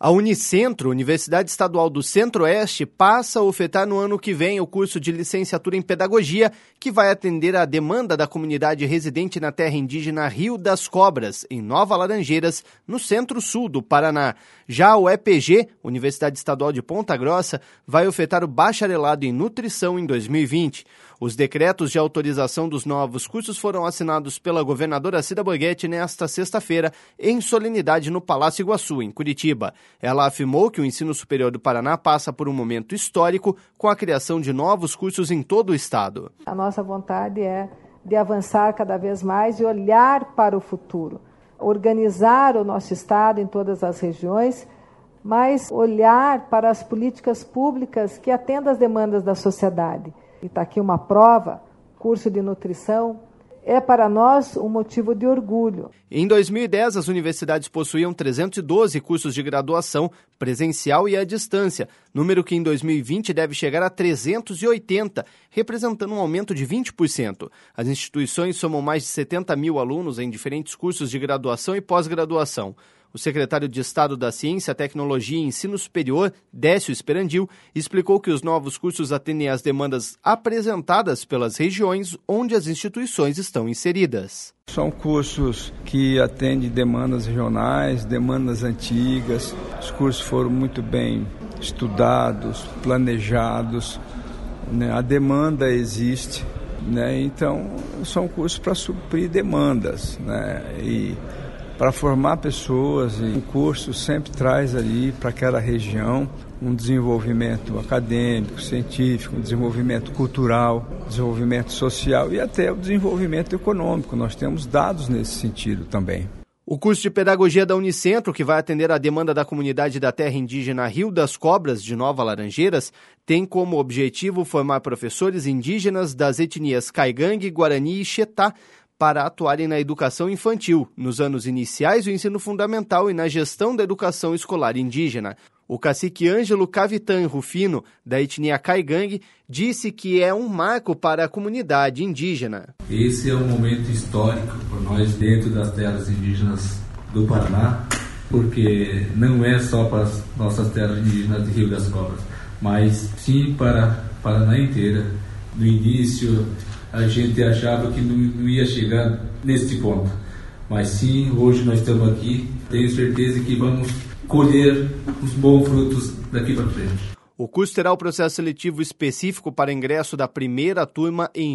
A Unicentro, Universidade Estadual do Centro-Oeste, passa a ofertar no ano que vem o curso de licenciatura em Pedagogia, que vai atender à demanda da comunidade residente na terra indígena Rio das Cobras, em Nova Laranjeiras, no centro-sul do Paraná. Já o EPG, Universidade Estadual de Ponta Grossa, vai ofertar o bacharelado em Nutrição em 2020. Os decretos de autorização dos novos cursos foram assinados pela governadora Cida Borghetti nesta sexta-feira, em solenidade no Palácio Iguaçu, em Curitiba. Ela afirmou que o ensino superior do Paraná passa por um momento histórico com a criação de novos cursos em todo o estado. A nossa vontade é de avançar cada vez mais e olhar para o futuro, organizar o nosso estado em todas as regiões, mas olhar para as políticas públicas que atendam às demandas da sociedade. E está aqui uma prova, curso de nutrição, é para nós um motivo de orgulho. Em 2010, as universidades possuíam 312 cursos de graduação presencial e à distância, número que em 2020 deve chegar a 380, representando um aumento de 20%. As instituições somam mais de 70 mil alunos em diferentes cursos de graduação e pós-graduação. O secretário de Estado da Ciência, Tecnologia e Ensino Superior, Décio Esperandil, explicou que os novos cursos atendem às demandas apresentadas pelas regiões onde as instituições estão inseridas. São cursos que atendem demandas regionais, demandas antigas. Os cursos foram muito bem estudados, planejados, né? A demanda existe, né? Então são cursos para suprir demandas, né? E para formar pessoas, e o curso sempre traz ali para aquela região um desenvolvimento acadêmico, científico, um desenvolvimento cultural, desenvolvimento social e até o desenvolvimento econômico. Nós temos dados nesse sentido também. O curso de Pedagogia da Unicentro, que vai atender à demanda da comunidade da terra indígena Rio das Cobras, de Nova Laranjeiras, tem como objetivo formar professores indígenas das etnias Caigangue, Guarani e Xetá, para atuarem na educação infantil, nos anos iniciais do ensino fundamental e na gestão da educação escolar indígena. O cacique Ângelo Cavitan Rufino, da etnia Caigangue, disse que é um marco para a comunidade indígena. Esse é um momento histórico para nós dentro das terras indígenas do Paraná, porque não é só para as nossas terras indígenas de Rio das Cobras, mas sim para o Paraná inteira. No início, a gente achava que não ia chegar neste ponto. Mas sim, hoje nós estamos aqui. Tenho certeza que vamos colher os bons frutos daqui para frente. O curso terá o processo seletivo específico para ingresso da primeira turma em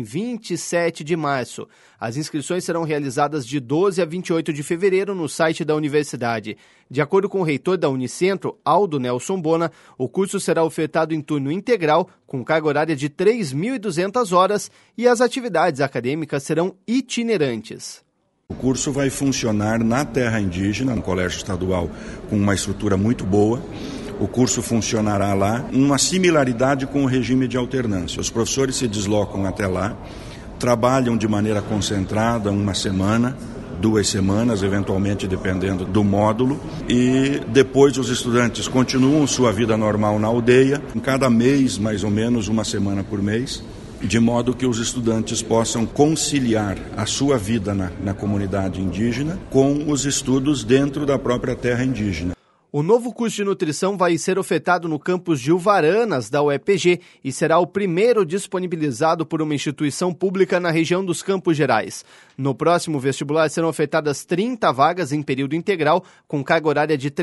27 de março. As inscrições serão realizadas de 12 a 28 de fevereiro no site da universidade. De acordo com o reitor da Unicentro, Aldo Nelson Bona, o curso será ofertado em turno integral, com carga horária de 3.200 horas, e as atividades acadêmicas serão itinerantes. O curso vai funcionar na terra indígena, no colégio estadual, com uma estrutura muito boa. O curso funcionará lá, uma similaridade com o regime de alternância. Os professores se deslocam até lá, trabalham de maneira concentrada uma semana, 2 semanas, eventualmente dependendo do módulo, e depois os estudantes continuam sua vida normal na aldeia, em cada mês, mais ou menos, uma semana por mês, de modo que os estudantes possam conciliar a sua vida na comunidade indígena com os estudos dentro da própria terra indígena. O novo curso de nutrição vai ser ofertado no campus de Uvaranas, da UEPG, e será o primeiro disponibilizado por uma instituição pública na região dos Campos Gerais. No próximo vestibular serão ofertadas 30 vagas em período integral, com carga horária de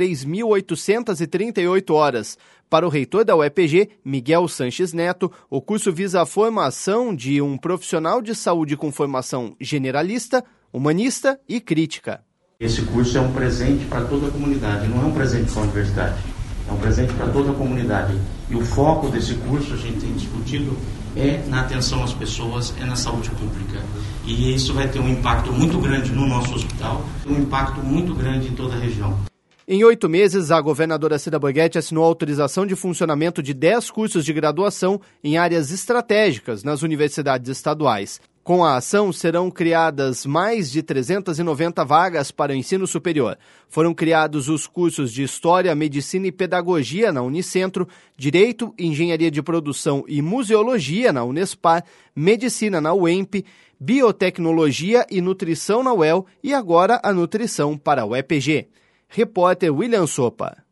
3.838 horas. Para o reitor da UEPG, Miguel Sanches Neto, o curso visa a formação de um profissional de saúde com formação generalista, humanista e crítica. Esse curso é um presente para toda a comunidade, não é um presente para a universidade, é um presente para toda a comunidade. E o foco desse curso, a gente tem discutido, é na atenção às pessoas, é na saúde pública. E isso vai ter um impacto muito grande no nosso hospital, um impacto muito grande em toda a região. Em 8 meses, a governadora Cida Borghetti assinou a autorização de funcionamento de 10 cursos de graduação em áreas estratégicas nas universidades estaduais. Com a ação, serão criadas mais de 390 vagas para o ensino superior. Foram criados os cursos de História, Medicina e Pedagogia na Unicentro, Direito, Engenharia de Produção e Museologia na Unespar, Medicina na UEMP, Biotecnologia e Nutrição na UEL e agora a Nutrição para a UEPG. Repórter William Sopa.